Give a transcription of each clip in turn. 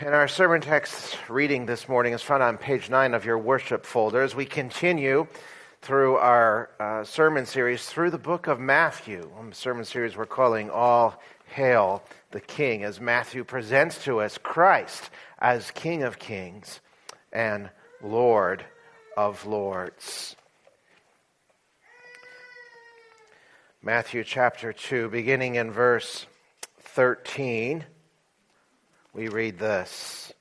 And our sermon text reading this morning is found on page 9 of your worship folder as we continue through our sermon series through the book of Matthew. A sermon series we're calling All Hail the King, as Matthew presents to us Christ as King of Kings and Lord of Lords. Matthew chapter 2, beginning in verse 13. We read this.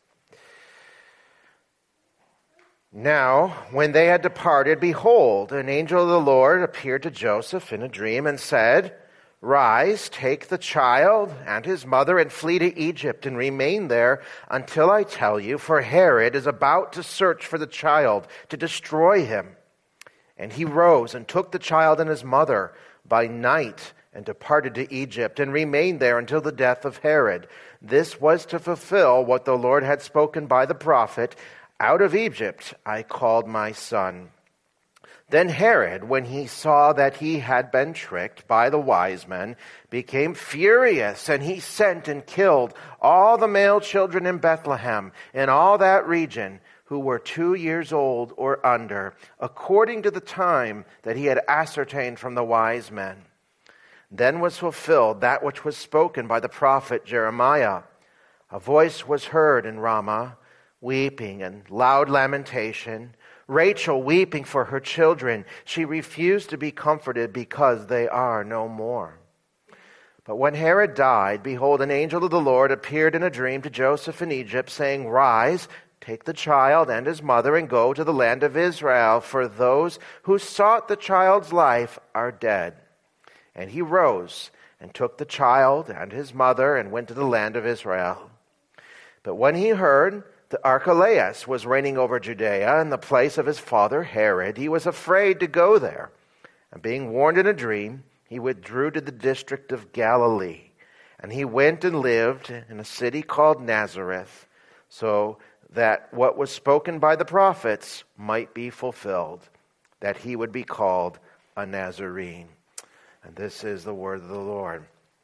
Now, when they had departed, behold, an angel of the Lord appeared to Joseph in a dream and said, "Rise, take the child and his mother and flee to Egypt and remain there until I tell you, for Herod is about to search for the child to destroy him." And he rose and took the child and his mother by night and departed to Egypt, and remained there until the death of Herod. This was to fulfill what the Lord had spoken by the prophet, "Out of Egypt I called my son." Then Herod, when he saw that he had been tricked by the wise men, became furious, and he sent and killed all the male children in Bethlehem and all that region who were 2 years old or under, according to the time that he had ascertained from the wise men. Then was fulfilled that which was spoken by the prophet Jeremiah. A voice was heard in Ramah, weeping and loud lamentation, Rachel weeping for her children. She refused to be comforted because they are no more. But when Herod died, behold, an angel of the Lord appeared in a dream to Joseph in Egypt, saying, "Rise, take the child and his mother and go to the land of Israel, for those who sought the child's life are dead." And he rose and took the child and his mother and went to the land of Israel. But when he heard that Archelaus was reigning over Judea in the place of his father Herod, he was afraid to go there. And being warned in a dream, he withdrew to the district of Galilee. And he went and lived in a city called Nazareth, so that what was spoken by the prophets might be fulfilled, that he would be called a Nazarene. And this is the word of the Lord.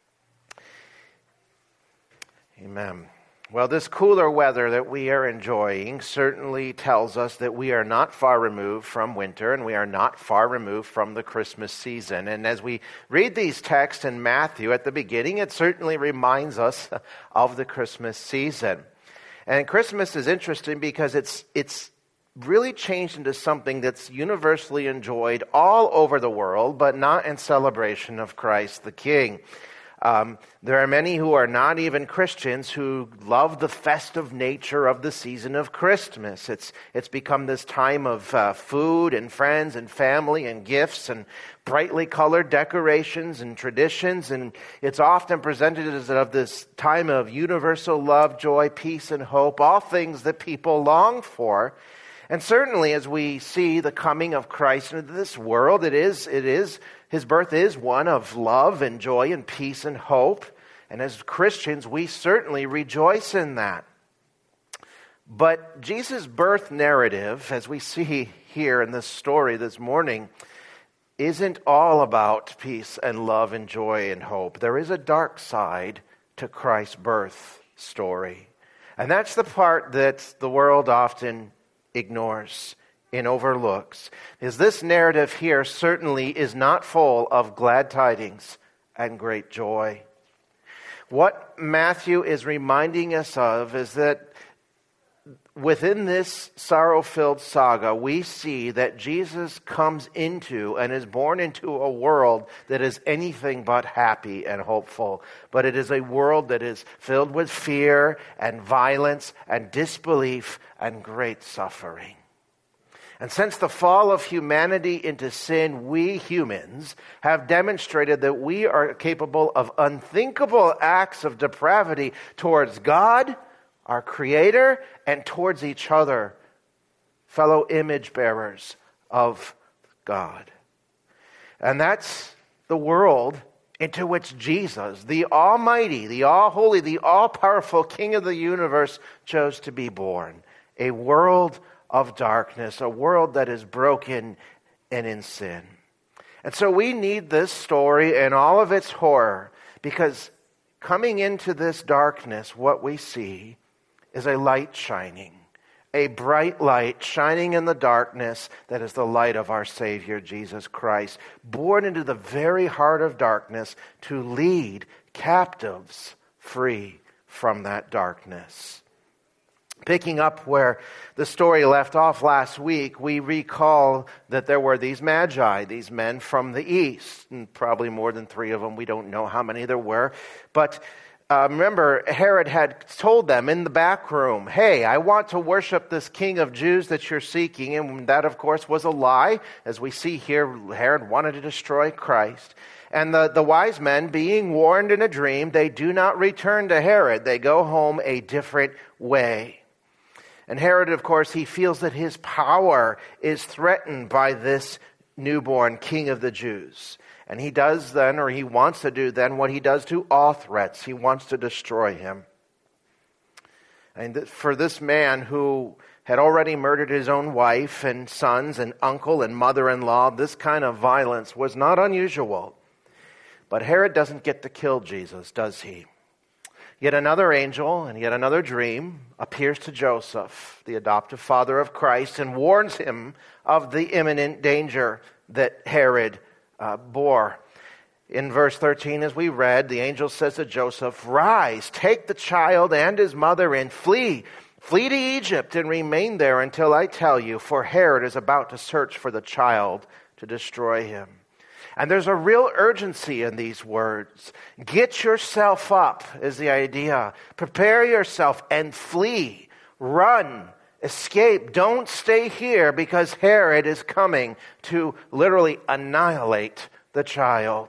Amen. Well, this cooler weather that we are enjoying certainly tells us that we are not far removed from winter, and we are not far removed from the Christmas season. And as we read these texts in Matthew at the beginning, it certainly reminds us of the Christmas season. And Christmas is interesting because it's really changed into something that's universally enjoyed all over the world, but not in celebration of Christ the King. There are many who are not even Christians who love the festive nature of the season of Christmas. It's become this time of food and friends and family and gifts and brightly colored decorations and traditions, and it's often presented as of this time of universal love, joy, peace, and hope, all things that people long for. And certainly as we see the coming of Christ into this world, his birth is one of love and joy and peace and hope. And as Christians, we certainly rejoice in that. But Jesus' birth narrative, as we see here in this story this morning, isn't all about peace and love and joy and hope. There is a dark side to Christ's birth story. And that's the part that the world often ignores and overlooks, is this narrative here certainly is not full of glad tidings and great joy. What Matthew is reminding us of is that within this sorrow-filled saga, we see that Jesus comes into and is born into a world that is anything but happy and hopeful. But it is a world that is filled with fear and violence and disbelief and great suffering. And since the fall of humanity into sin, we humans have demonstrated that we are capable of unthinkable acts of depravity towards God, our Creator, and towards each other, fellow image bearers of God. And that's the world into which Jesus, the Almighty, the All-Holy, the All-Powerful King of the universe, chose to be born. A world of darkness, a world that is broken and in sin. And so we need this story and all of its horror, because coming into this darkness, what we see is a light shining, a bright light shining in the darkness that is the light of our Savior, Jesus Christ, born into the very heart of darkness to lead captives free from that darkness. Picking up where the story left off last week, we recall that there were these magi, these men from the east, and probably more than 3 of them. We don't know how many there were. But remember, Herod had told them in the back room, hey, I want to worship this king of Jews that you're seeking. And that, of course, was a lie. As we see here, Herod wanted to destroy Christ. And the wise men, being warned in a dream, they do not return to Herod. They go home a different way. And Herod, of course, he feels that his power is threatened by this newborn king of the Jews. And he does then, or he wants to do then, what he does to all threats. He wants to destroy him. And for this man who had already murdered his own wife and sons and uncle and mother-in-law, this kind of violence was not unusual. But Herod doesn't get to kill Jesus, does he? Yet another angel and yet another dream appears to Joseph, the adoptive father of Christ, and warns him of the imminent danger that Herod bore. In verse 13, as we read, the angel says to Joseph, rise, take the child and his mother and flee. Flee to Egypt and remain there until I tell you, for Herod is about to search for the child to destroy him. And there's a real urgency in these words. Get yourself up is the idea. Prepare yourself and flee. Run. Escape. Don't stay here because Herod is coming to literally annihilate the child.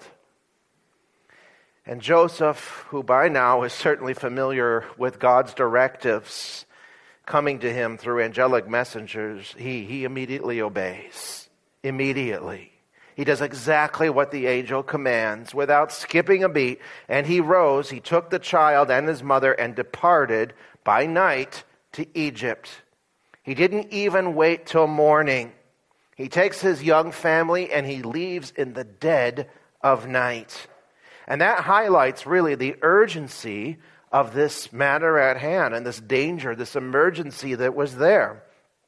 And Joseph, who by now is certainly familiar with God's directives coming to him through angelic messengers, he immediately obeys. Immediately. He does exactly what the angel commands without skipping a beat. And he rose, he took the child and his mother and departed by night to Egypt. He didn't even wait till morning. He takes his young family and he leaves in the dead of night. And that highlights really the urgency of this matter at hand and this danger, this emergency that was there.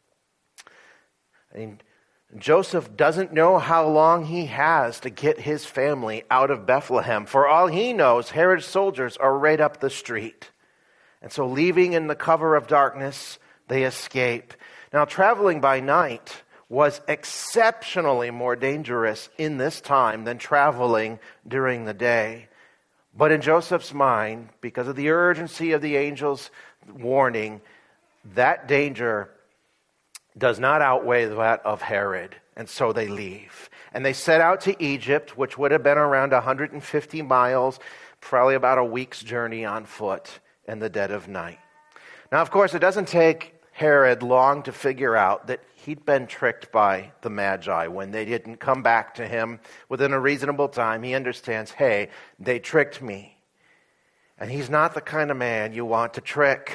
Joseph doesn't know how long he has to get his family out of Bethlehem. For all he knows, Herod's soldiers are right up the street. And so leaving in the cover of darkness, they escape. Now, traveling by night was exceptionally more dangerous in this time than traveling during the day. But in Joseph's mind, because of the urgency of the angel's warning, that danger does not outweigh that of Herod. And so they leave. And they set out to Egypt, which would have been around 150 miles, probably about a week's journey on foot in the dead of night. Now, of course, it doesn't take Herod long to figure out that he'd been tricked by the Magi. When they didn't come back to him within a reasonable time, he understands, hey, they tricked me. And he's not the kind of man you want to trick.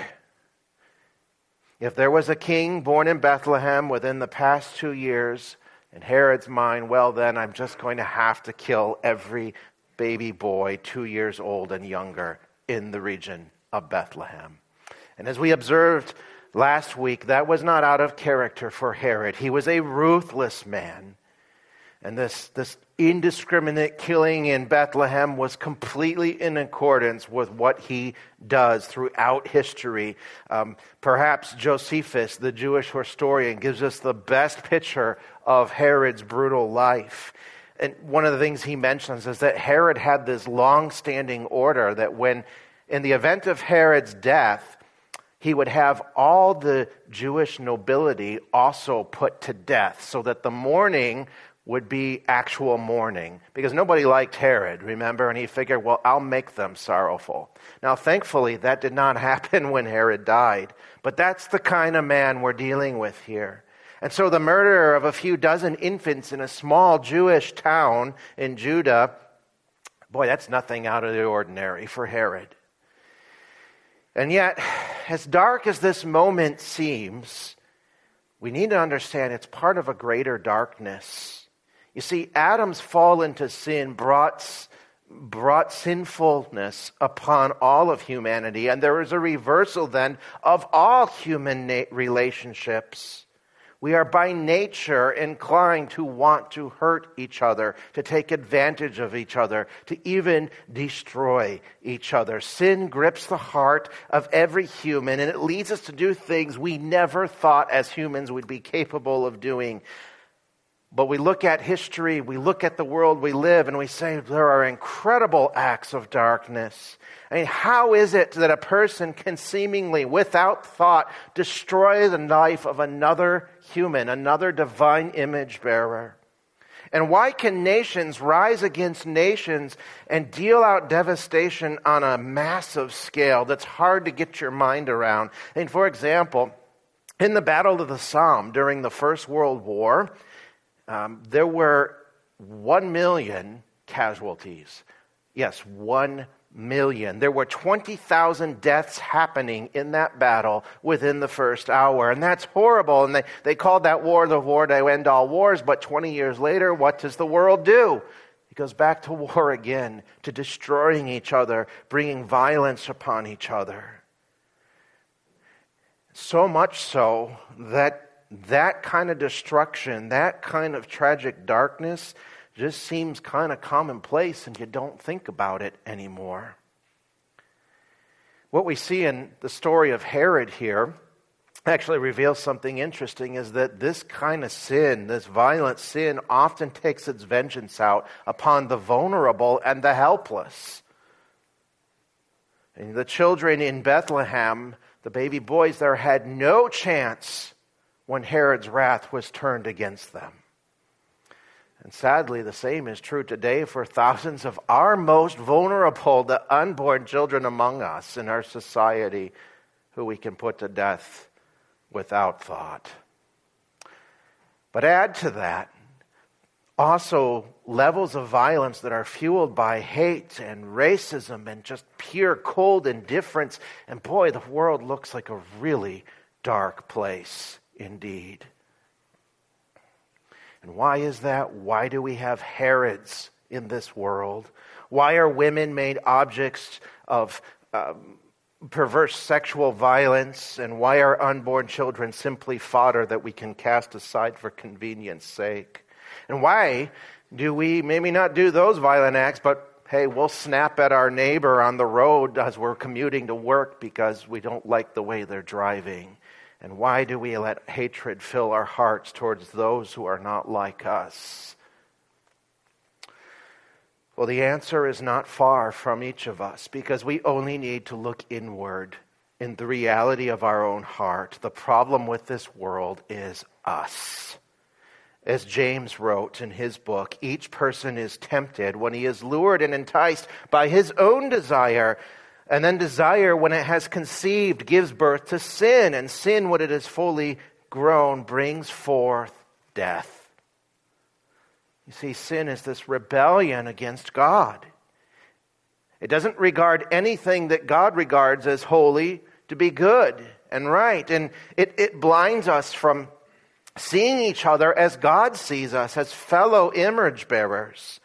If there was a king born in Bethlehem within the past 2 years, in Herod's mind, well then I'm just going to have to kill every baby boy 2 years old and younger in the region of Bethlehem. And as we observed last week, that was not out of character for Herod. He was a ruthless man. And this indiscriminate killing in Bethlehem was completely in accordance with what he does throughout history. Perhaps Josephus, the Jewish historian, gives us the best picture of Herod's brutal life. And one of the things he mentions is that Herod had this long-standing order that when, in the event of Herod's death, he would have all the Jewish nobility also put to death so that the mourning would be actual mourning. Because nobody liked Herod, remember? And he figured, well, I'll make them sorrowful. Now, thankfully, that did not happen when Herod died. But that's the kind of man we're dealing with here. And so the murder of a few dozen infants in a small Jewish town in Judah, boy, that's nothing out of the ordinary for Herod. And yet, as dark as this moment seems, we need to understand it's part of a greater darkness. You see, Adam's fall into sin brought brought sinfulness upon all of humanity, and there is a reversal then of all human relationships. We are by nature inclined to want to hurt each other, to take advantage of each other, to even destroy each other. Sin grips the heart of every human, and it leads us to do things we never thought as humans would be capable of doing. But we look at history, we look at the world we live, and we say there are incredible acts of darkness. I mean, how is it that a person can seemingly, without thought, destroy the life of another human, another divine image bearer? And why can nations rise against nations and deal out devastation on a massive scale that's hard to get your mind around? And for example, in the Battle of the Somme during the First World War, there were 1 million casualties. Yes, 1 million. There were 20,000 deaths happening in that battle within the first hour. And that's horrible. And they called that war the war to end all wars. But 20 years later, what does the world do? It goes back to war again, to destroying each other, bringing violence upon each other. So much so that kind of destruction, that kind of tragic darkness just seems kind of commonplace and you don't think about it anymore. What we see in the story of Herod here actually reveals something interesting, is that this kind of sin, this violent sin, often takes its vengeance out upon the vulnerable and the helpless. And the children in Bethlehem, the baby boys there, had no chance when Herod's wrath was turned against them. And sadly, the same is true today for thousands of our most vulnerable, the unborn children among us in our society, who we can put to death without thought. But add to that also levels of violence that are fueled by hate and racism and just pure cold indifference. And boy, the world looks like a really dark place indeed. And why is that? Why do we have Herods in this world? Why are women made objects of perverse sexual violence? And why are unborn children simply fodder that we can cast aside for convenience sake? And why do we maybe not do those violent acts, but hey, we'll snap at our neighbor on the road as we're commuting to work because we don't like the way they're driving? And why do we let hatred fill our hearts towards those who are not like us? Well, the answer is not far from each of us, because we only need to look inward in the reality of our own heart. The problem with this world is us. As James wrote in his book, each person is tempted when he is lured and enticed by his own desire. And then desire, when it has conceived, gives birth to sin. And sin, when it is fully grown, brings forth death. You see, sin is this rebellion against God. It doesn't regard anything that God regards as holy to be good and right. And it blinds us from seeing each other as God sees us, as fellow image bearers.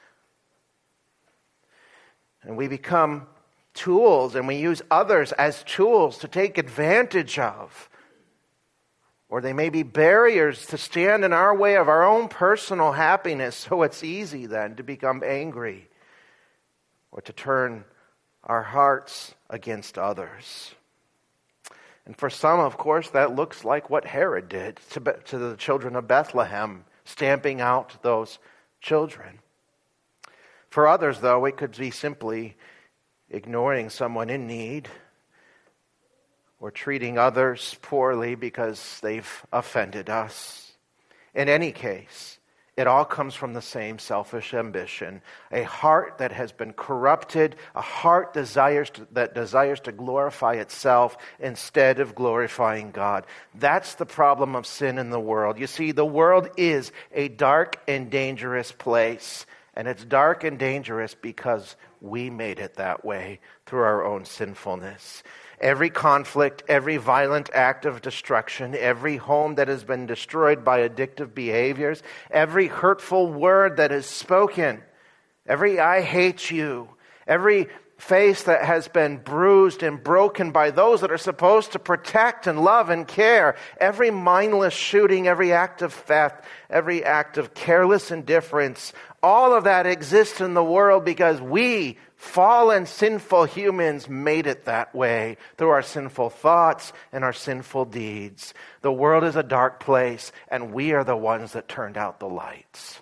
And we become tools, and we use others as tools to take advantage of. Or they may be barriers to stand in our way of our own personal happiness, so it's easy then to become angry or to turn our hearts against others. And for some, of course, that looks like what Herod did to the children of Bethlehem, stamping out those children. For others, though, it could be simply ignoring someone in need, or treating others poorly because they've offended us. In any case, it all comes from the same selfish ambition. A heart that has been corrupted, a heart that desires to glorify itself instead of glorifying God. That's the problem of sin in the world. You see, the world is a dark and dangerous place. And it's dark and dangerous because we made it that way through our own sinfulness. Every conflict, every violent act of destruction, every home that has been destroyed by addictive behaviors, every hurtful word that is spoken, every I hate you, every face that has been bruised and broken by those that are supposed to protect and love and care, every mindless shooting, every act of theft, every act of careless indifference, all of that exists in the world because we, fallen, sinful humans, made it that way through our sinful thoughts and our sinful deeds. The world is a dark place, and we are the ones that turned out the lights.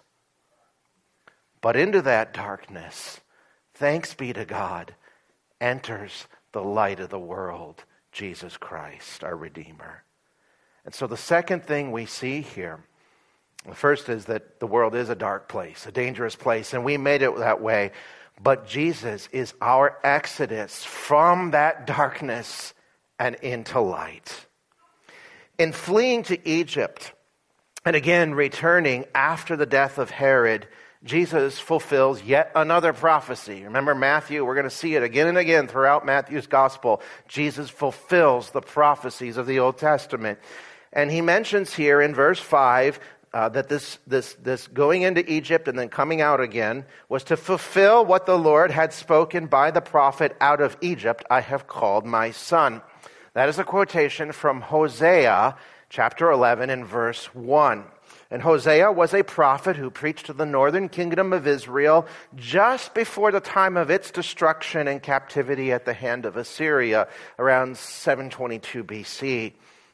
But into that darkness, thanks be to God, enters the light of the world, Jesus Christ, our Redeemer. And so the second thing we see here, the first is that the world is a dark place, a dangerous place, and we made it that way. But Jesus is our exodus from that darkness and into light. In fleeing to Egypt, and again returning after the death of Herod, Jesus fulfills yet another prophecy. Remember Matthew, we're going to see it again and again throughout Matthew's gospel. Jesus fulfills the prophecies of the Old Testament. And he mentions here in verse 5 that this going into Egypt and then coming out again was to fulfill what the Lord had spoken by the prophet, out of Egypt I have called my son. That is a quotation from Hosea chapter 11 and verse 1. And Hosea was a prophet who preached to the northern kingdom of Israel just before the time of its destruction and captivity at the hand of Assyria around 722 BC.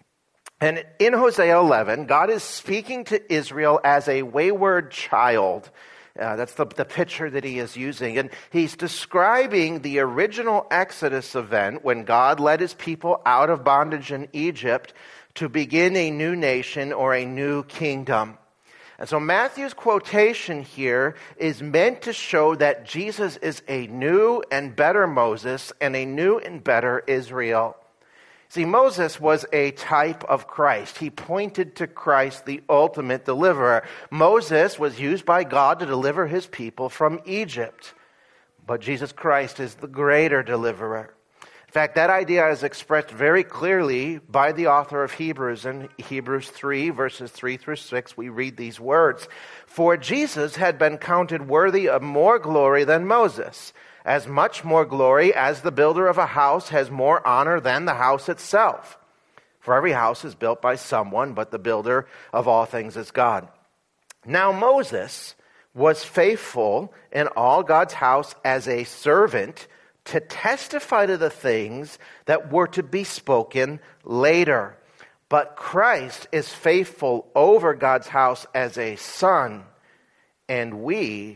And in Hosea 11, God is speaking to Israel as a wayward child. That's the picture that he is using. And he's describing the original Exodus event when God led his people out of bondage in Egypt to begin a new nation or a new kingdom. And so Matthew's quotation here is meant to show that Jesus is a new and better Moses and a new and better Israel. See, Moses was a type of Christ. He pointed to Christ, the ultimate deliverer. Moses was used by God to deliver his people from Egypt. But Jesus Christ is the greater deliverer. In fact, that idea is expressed very clearly by the author of Hebrews. In Hebrews 3, verses 3 through 6, we read these words. For Jesus had been counted worthy of more glory than Moses, as much more glory as the builder of a house has more honor than the house itself. For every house is built by someone, but the builder of all things is God. Now Moses was faithful in all God's house as a servant to testify to the things that were to be spoken later. But Christ is faithful over God's house as a son, and we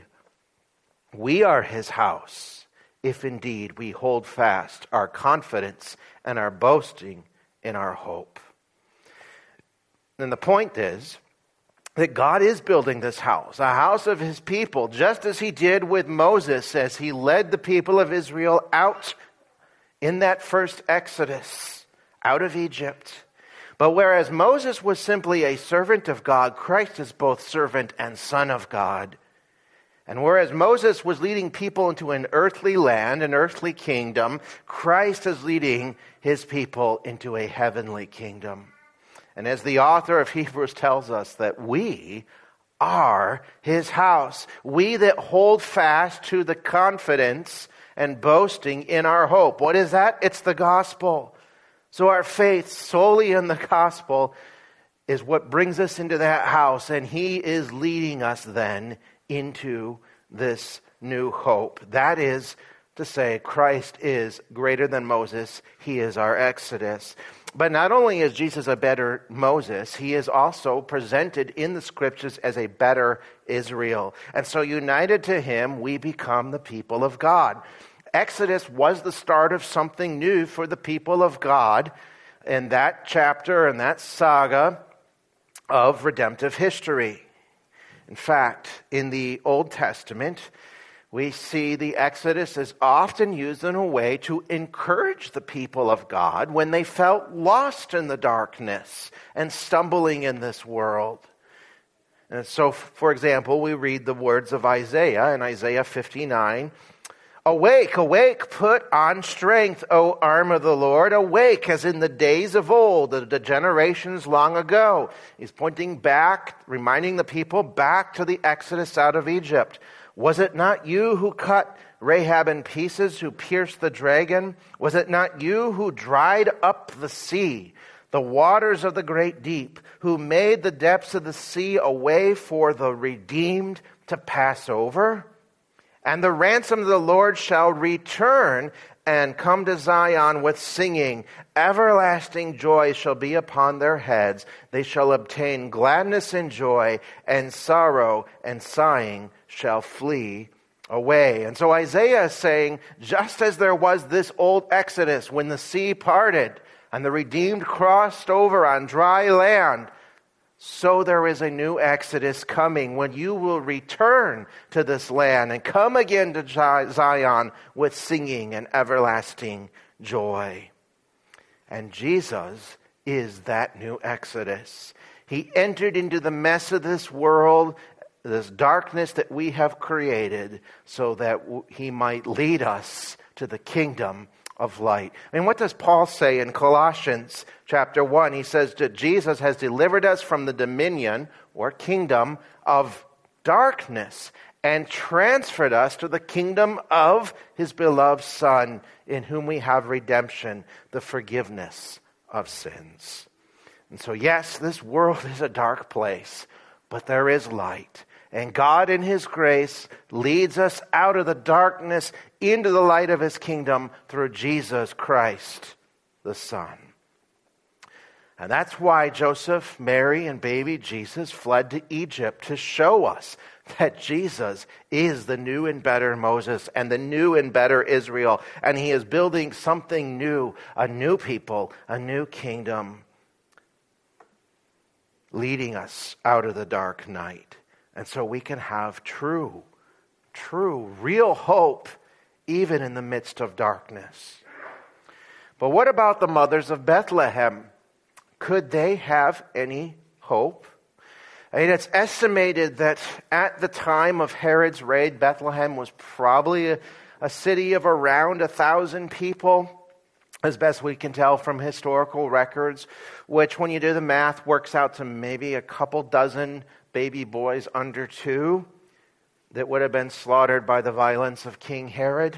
are his house, if indeed we hold fast our confidence and our boasting in our hope. And the point is that God is building this house, a house of his people, just as he did with Moses as he led the people of Israel out in that first Exodus, out of Egypt. But whereas Moses was simply a servant of God, Christ is both servant and son of God. And whereas Moses was leading people into an earthly land, an earthly kingdom, Christ is leading his people into a heavenly kingdom. And as the author of Hebrews tells us, that we are his house. We that hold fast to the confidence and boasting in our hope. What is that? It's the gospel. So our faith solely in the gospel is what brings us into that house. And he is leading us then into this new hope. That is to say, Christ is greater than Moses. He is our Exodus. But not only is Jesus a better Moses, he is also presented in the scriptures as a better Israel. And so united to him, we become the people of God. Exodus was the start of something new for the people of God in that chapter and that saga of redemptive history. In fact, in the Old Testament, we see the Exodus is often used in a way to encourage the people of God when they felt lost in the darkness and stumbling in this world. And so, for example, we read the words of Isaiah in Isaiah 59. Awake, awake, put on strength, O arm of the Lord. Awake as in the days of old, the generations long ago. He's pointing back, reminding the people back to the Exodus out of Egypt. Was it not you who cut Rahab in pieces, who pierced the dragon? Was it not you who dried up the sea, the waters of the great deep, who made the depths of the sea a way for the redeemed to pass over? And the ransom of the Lord shall return and come to Zion with singing. Everlasting joy shall be upon their heads. They shall obtain gladness and joy, and sorrow and sighing shall flee away. And so Isaiah is saying, just as there was this old Exodus when the sea parted and the redeemed crossed over on dry land, so there is a new Exodus coming when you will return to this land and come again to Zion with singing and everlasting joy. And Jesus is that new Exodus. He entered into the mess of this world, this darkness that we have created, so that he might lead us to the kingdom of light. And what does Paul say in Colossians chapter 1? He says that Jesus has delivered us from the dominion or kingdom of darkness and transferred us to the kingdom of his beloved Son, in whom we have redemption, the forgiveness of sins. And so yes, this world is a dark place, but there is light. And God in his grace leads us out of the darkness into the light of his kingdom through Jesus Christ, the Son. And that's why Joseph, Mary, and baby Jesus fled to Egypt, to show us that Jesus is the new and better Moses and the new and better Israel. And he is building something new, a new people, a new kingdom, leading us out of the dark night. And so we can have true, real hope, even in the midst of darkness. But what about the mothers of Bethlehem? Could they have any hope? I mean, it's estimated that at the time of Herod's raid, Bethlehem was probably a city of around 1,000 people, as best we can tell from historical records, which, when you do the math, works out to maybe a couple dozen baby boys under 2 that would have been slaughtered by the violence of King Herod.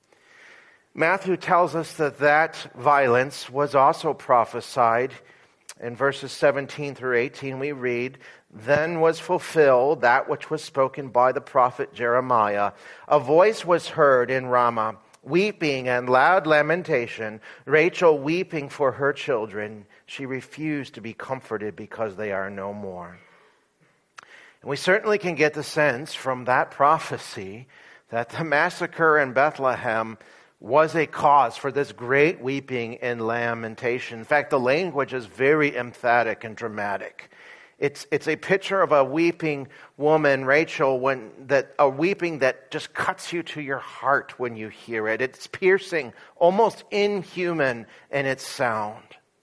Matthew tells us that violence was also prophesied. In verses 17 through 18 we read, "Then was fulfilled that which was spoken by the prophet Jeremiah. A voice was heard in Ramah, weeping and loud lamentation, Rachel weeping for her children. She refused to be comforted because they are no more." And we certainly can get the sense from that prophecy that the massacre in Bethlehem was a cause for this great weeping and lamentation. In fact, the language is very emphatic and dramatic. It's a picture of a weeping woman, Rachel, a weeping that just cuts you to your heart when you hear it. It's piercing, almost inhuman in its sound.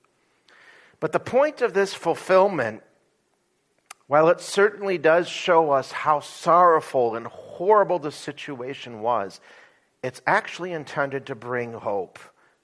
But the point of this fulfillment, while it certainly does show us how sorrowful and horrible the situation was, it's actually intended to bring hope,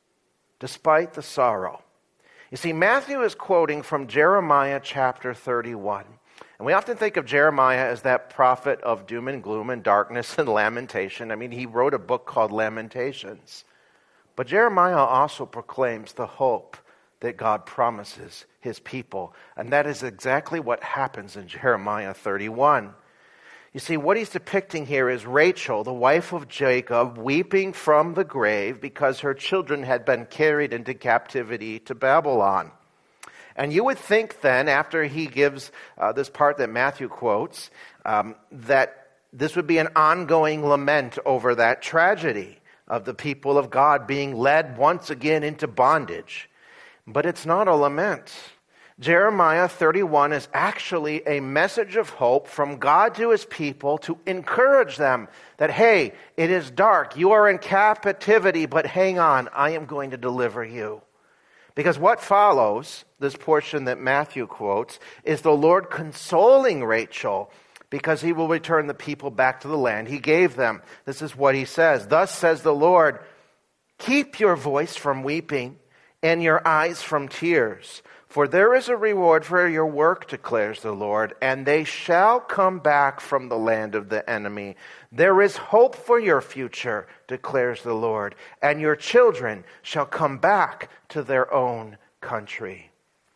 despite the sorrow. You see, Matthew is quoting from Jeremiah chapter 31. And we often think of Jeremiah as that prophet of doom and gloom and darkness and lamentation. I mean, he wrote a book called Lamentations. But Jeremiah also proclaims the hope that God promises his people. And that is exactly what happens in Jeremiah 31. You see, what he's depicting here is Rachel, the wife of Jacob, weeping from the grave because her children had been carried into captivity to Babylon. And you would think then, after he gives this part that Matthew quotes, that this would be an ongoing lament over that tragedy of the people of God being led once again into bondage. But it's not a lament. Jeremiah 31 is actually a message of hope from God to his people to encourage them that, hey, it is dark, you are in captivity, but hang on, I am going to deliver you. Because what follows, this portion that Matthew quotes, is the Lord consoling Rachel because he will return the people back to the land he gave them. This is what he says. "Thus says the Lord, keep your voice from weeping and your eyes from tears. For there is a reward for your work, declares the Lord, and they shall come back from the land of the enemy. There is hope for your future, declares the Lord, and your children shall come back to their own country.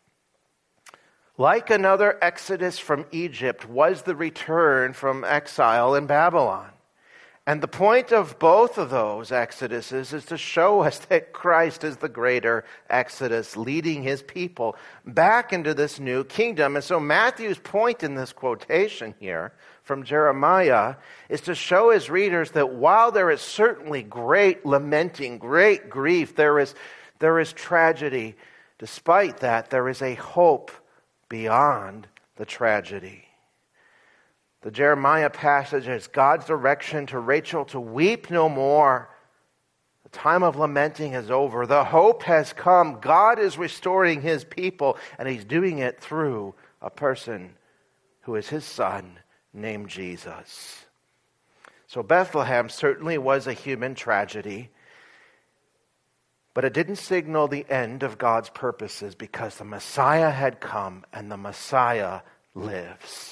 Like another exodus from Egypt was the return from exile in Babylon. And the point of both of those exoduses is to show us that Christ is the greater exodus, leading his people back into this new kingdom. And so Matthew's point in this quotation here from Jeremiah is to show his readers that while there is certainly great lamenting, great grief, there is tragedy. Despite that, there is a hope beyond the tragedy. The Jeremiah passage is God's direction to Rachel to weep no more. The time of lamenting is over. The hope has come. God is restoring his people, and he's doing it through a person who is his son named Jesus. So Bethlehem certainly was a human tragedy, but it didn't signal the end of God's purposes because the Messiah had come and the Messiah lives.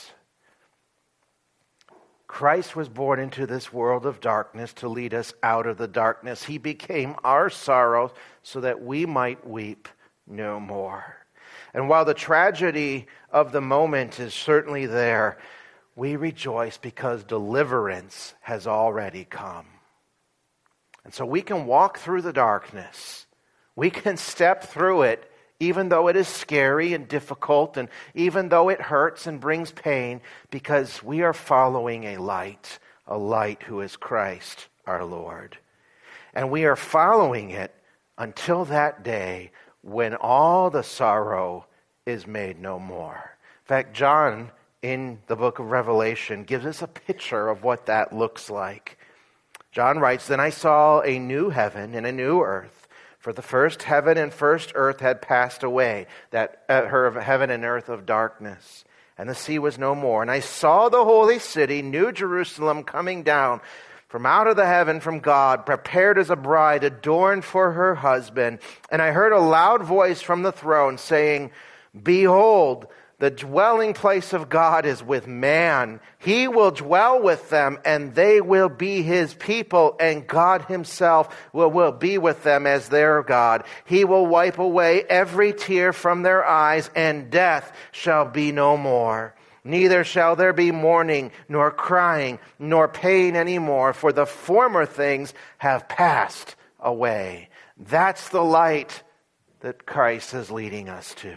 Christ was born into this world of darkness to lead us out of the darkness. He became our sorrow so that we might weep no more. And while the tragedy of the moment is certainly there, we rejoice because deliverance has already come. And so we can walk through the darkness. We can step through it even though it is scary and difficult, and even though it hurts and brings pain, because we are following a light who is Christ our Lord. And we are following it until that day when all the sorrow is made no more. In fact, John, in the book of Revelation, gives us a picture of what that looks like. John writes, "Then I saw a new heaven and a new earth. For the first heaven and first earth had passed away, that heaven and earth of darkness, and the sea was no more. And I saw the holy city, New Jerusalem, coming down from out of the heaven from God, prepared as a bride, adorned for her husband. And I heard a loud voice from the throne saying, 'Behold, the dwelling place of God is with man. He will dwell with them, and they will be his people, and God himself will be with them as their God. He will wipe away every tear from their eyes, and death shall be no more. Neither shall there be mourning, nor crying, nor pain anymore, for the former things have passed away.'" That's the light that Christ is leading us to.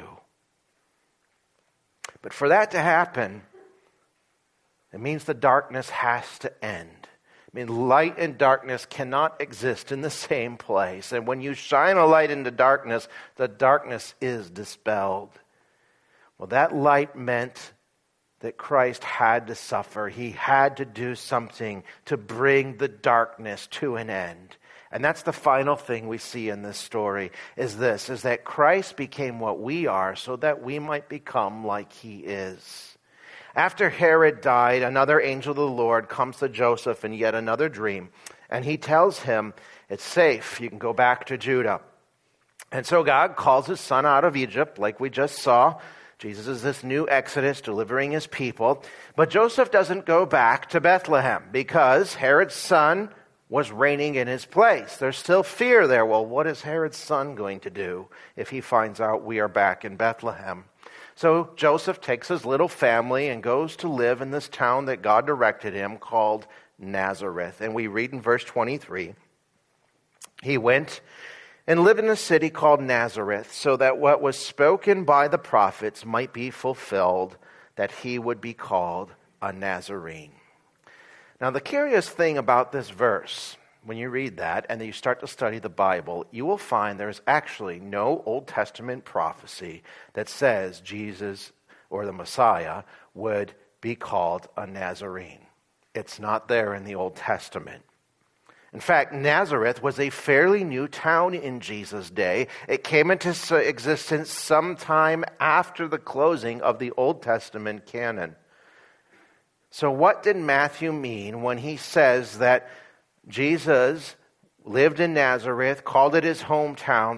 But for that to happen, it means the darkness has to end. I mean, light and darkness cannot exist in the same place. And when you shine a light into darkness, the darkness is dispelled. Well, that light meant that Christ had to suffer. He had to do something to bring the darkness to an end. And that's the final thing we see in this story, is that Christ became what we are so that we might become like he is. After Herod died, another angel of the Lord comes to Joseph in yet another dream, and he tells him, it's safe, you can go back to Judah. And so God calls his son out of Egypt, like we just saw. Jesus is this new exodus delivering his people. But Joseph doesn't go back to Bethlehem because Herod's son was reigning in his place. There's still fear there. Well, what is Herod's son going to do if he finds out we are back in Bethlehem? So Joseph takes his little family and goes to live in this town that God directed him called Nazareth. And we read in verse 23, he went and lived in a city called Nazareth so that what was spoken by the prophets might be fulfilled, that he would be called a Nazarene. Now, the curious thing about this verse, when you read that and then you start to study the Bible, you will find there's actually no Old Testament prophecy that says Jesus or the Messiah would be called a Nazarene. It's not there in the Old Testament. In fact, Nazareth was a fairly new town in Jesus' day. It came into existence sometime after the closing of the Old Testament canon. So what did Matthew mean when he says that Jesus lived in Nazareth, called it his hometown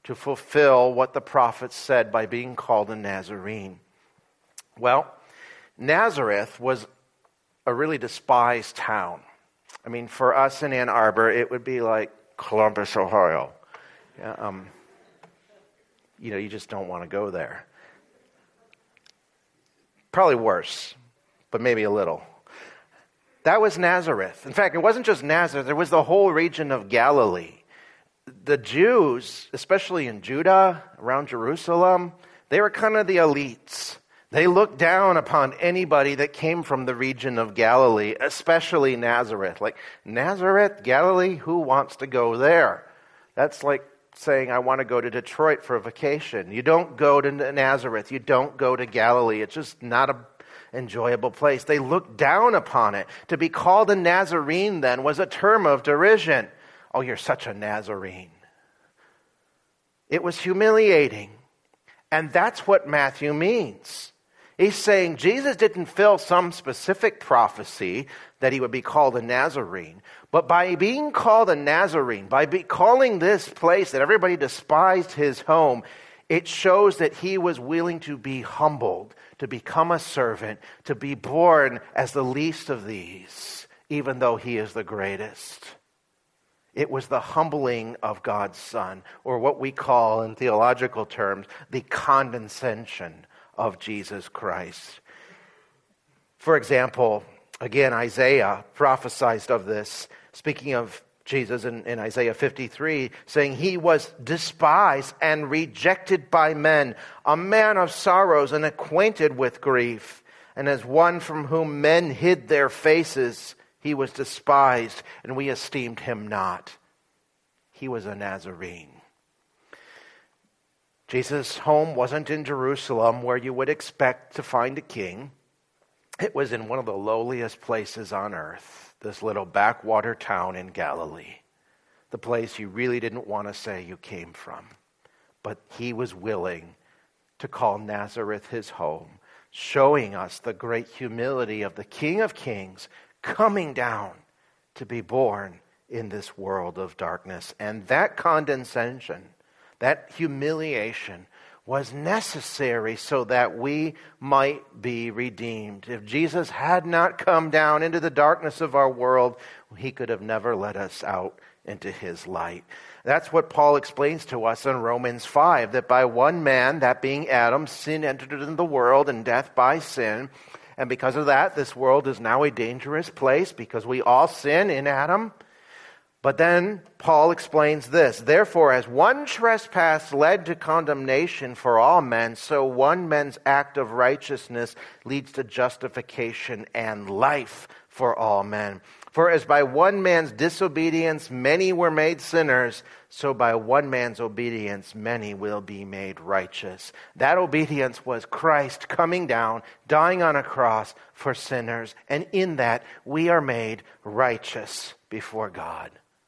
to fulfill what the prophets said by being called a Nazarene. Well, Nazareth was a really despised town. I mean, for us in Ann Arbor, it would be like Columbus, Ohio. Yeah, you just don't want to go there. Probably worse, but maybe a little. That was Nazareth. In fact, it wasn't just Nazareth, it was the whole region of Galilee. The Jews, especially in Judah, around Jerusalem, they were kind of the elites. They looked down upon anybody that came from the region of Galilee, especially Nazareth. Like, Nazareth, Galilee, who wants to go there? That's like saying, I want to go to Detroit for a vacation. You don't go to Nazareth. You don't go to Galilee. It's just not an enjoyable place. They looked down upon it. To be called a Nazarene then was a term of derision. Oh, you're such a Nazarene. It was humiliating. And that's what Matthew means. He's saying Jesus didn't fill some specific prophecy that he would be called a Nazarene. But by being called a Nazarene, by calling this place that everybody despised his home, it shows that he was willing to be humbled, to become a servant, to be born as the least of these, even though he is the greatest. It was the humbling of God's Son, or what we call in theological terms, the condescension of Jesus Christ. For example, again, Isaiah prophesied of this, speaking of Jesus in Isaiah 53, saying he was despised and rejected by men, a man of sorrows and acquainted with grief, and as one from whom men hid their faces, he was despised, and we esteemed him not. He was a Nazarene. Jesus' home wasn't in Jerusalem, where you would expect to find a king. It was in one of the lowliest places on earth, this little backwater town in Galilee, the place you really didn't want to say you came from. But he was willing to call Nazareth his home, showing us the great humility of the King of Kings coming down to be born in this world of darkness. And that condescension, that humiliation, was necessary so that we might be redeemed. If Jesus had not come down into the darkness of our world, he could have never let us out into his light. That's what Paul explains to us in Romans 5, that by one man, that being Adam, sin entered into the world, and death by sin. And because of that, this world is now a dangerous place, because we all sin in Adam. But then Paul explains this: therefore, as one trespass led to condemnation for all men, so one man's act of righteousness leads to justification and life for all men. For as by one man's disobedience many were made sinners, so by one man's obedience many will be made righteous. That obedience was Christ coming down, dying on a cross for sinners, and in that we are made righteous before God.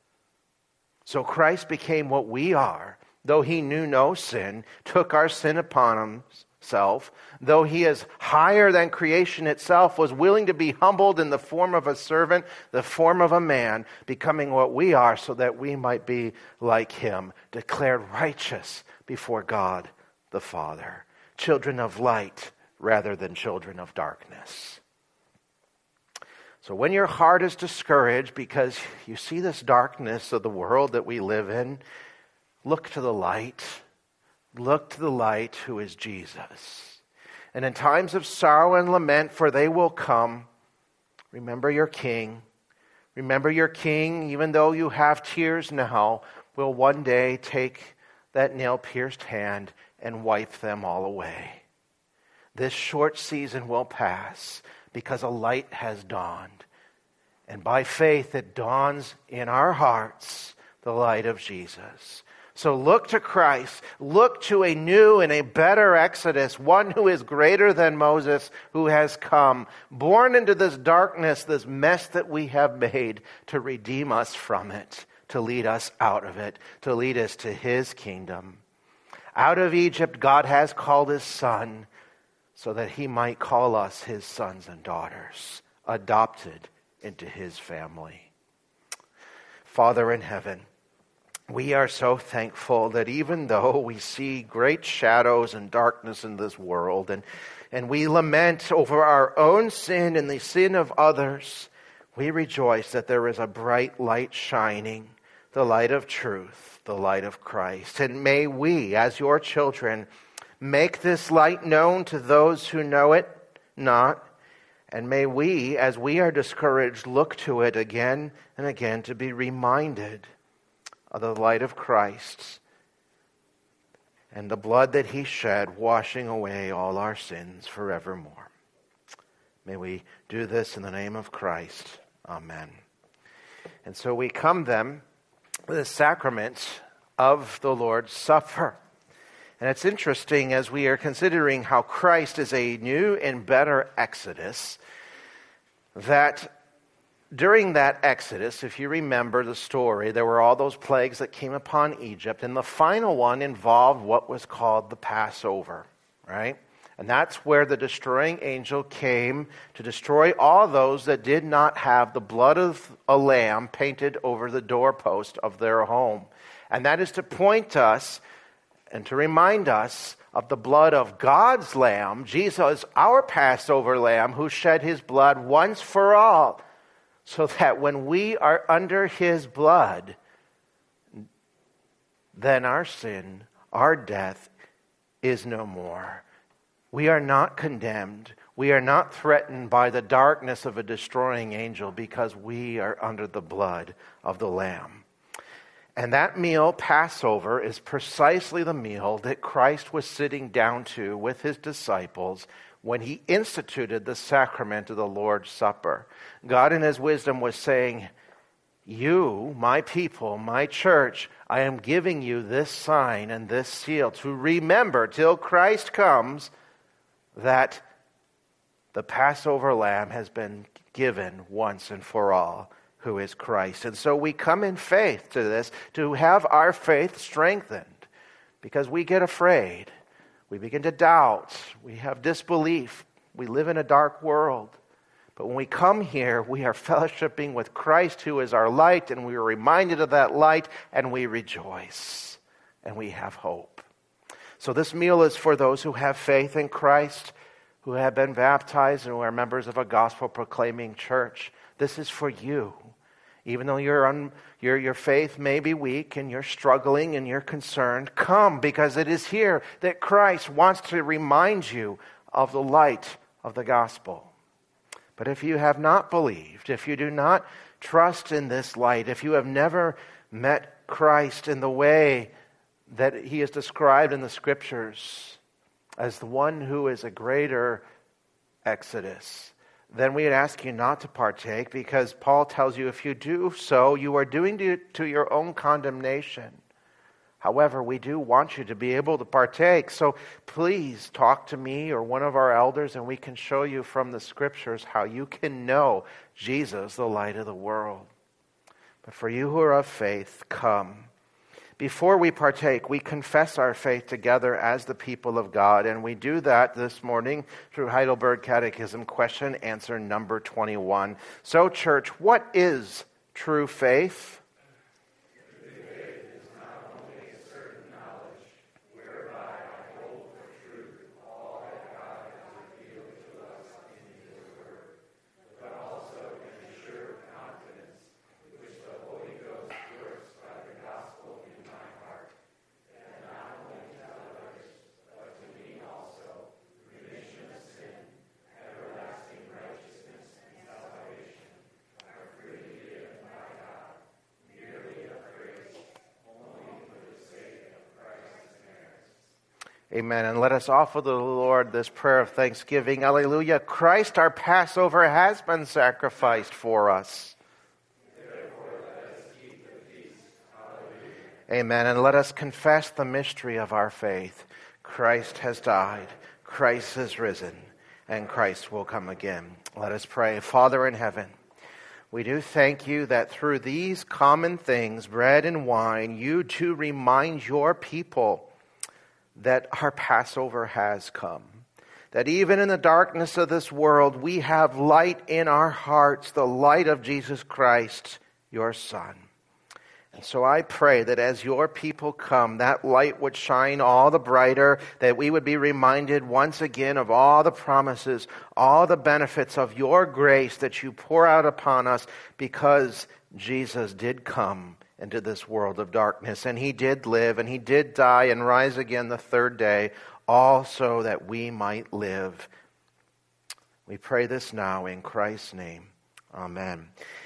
So Christ became what we are, though he knew no sin, took our sin upon himself, though he is higher than creation itself, was willing to be humbled in the form of a servant, the form of a man, becoming what we are so that we might be like him, declared righteous before God the Father, children of light rather than children of darkness. So when your heart is discouraged because you see this darkness of the world that we live in, look to the light. Look to the light who is Jesus. And in times of sorrow and lament, for they will come, remember your King. Remember your King, even though you have tears now, will one day take that nail-pierced hand and wipe them all away. This short season will pass, because a light has dawned. And by faith it dawns in our hearts the light of Jesus. So look to Christ. Look to a new and a better Exodus, one who is greater than Moses, who has come, born into this darkness, this mess that we have made, to redeem us from it, to lead us out of it, to lead us to his kingdom. Out of Egypt, God has called his Son, so that he might call us his sons and daughters, adopted into his family. Father in heaven, we are so thankful that even though we see great shadows and darkness in this world, and we lament over our own sin and the sin of others, we rejoice that there is a bright light shining, the light of truth, the light of Christ. And may we, as your children, make this light known to those who know it not. And may we, as we are discouraged, look to it again and again to be reminded of the light of Christ and the blood that he shed, washing away all our sins forevermore. May we do this in the name of Christ. Amen. And so we come then to the sacrament of the Lord's Supper. And it's interesting as we are considering how Christ is a new and better Exodus, that during that Exodus, if you remember the story, there were all those plagues that came upon Egypt, and the final one involved what was called the Passover, right? And that's where the destroying angel came to destroy all those that did not have the blood of a lamb painted over the doorpost of their home. And that is to point us and to remind us of the blood of God's Lamb, Jesus, our Passover Lamb, who shed his blood once for all, so that when we are under his blood, then our sin, our death, is no more. We are not condemned. We are not threatened by the darkness of a destroying angel because we are under the blood of the Lamb. And that meal, Passover, is precisely the meal that Christ was sitting down to with his disciples when he instituted the sacrament of the Lord's Supper. God in his wisdom was saying, you, my people, my church, I am giving you this sign and this seal to remember till Christ comes that the Passover lamb has been given once and for all, who is Christ. And so we come in faith to this, to have our faith strengthened, because we get afraid. We begin to doubt. We have disbelief. We live in a dark world. But when we come here, we are fellowshipping with Christ, who is our light, and we are reminded of that light, and we rejoice, and we have hope. So this meal is for those who have faith in Christ, who have been baptized, and who are members of a gospel-proclaiming church. This is for you. Even though your faith may be weak and you're struggling and you're concerned, come, because it is here that Christ wants to remind you of the light of the gospel. But if you have not believed, if you do not trust in this light, if you have never met Christ in the way that he is described in the scriptures as the one who is a greater Exodus, then we'd ask you not to partake, because Paul tells you if you do so, you are doing it to your own condemnation. However, we do want you to be able to partake. So please talk to me or one of our elders, and we can show you from the scriptures how you can know Jesus, the light of the world. But for you who are of faith, come. Before we partake, we confess our faith together as the people of God, and we do that this morning through Heidelberg Catechism question answer number 21. So, church, what is true faith? Amen. And let us offer the Lord this prayer of thanksgiving. Alleluia. Christ, our Passover, has been sacrificed for us. Therefore, let us keep the feast. Amen. And let us confess the mystery of our faith. Christ has died. Christ has risen. And Christ will come again. Let us pray. Father in heaven, we do thank you that through these common things, bread and wine, you do remind your people that our Passover has come. That even in the darkness of this world, we have light in our hearts, the light of Jesus Christ, your Son. And so I pray that as your people come, that light would shine all the brighter, that we would be reminded once again of all the promises, all the benefits of your grace that you pour out upon us because Jesus did come into this world of darkness, and he did live, and he did die and rise again the third day, all so that we might live. We pray this now in Christ's name. Amen.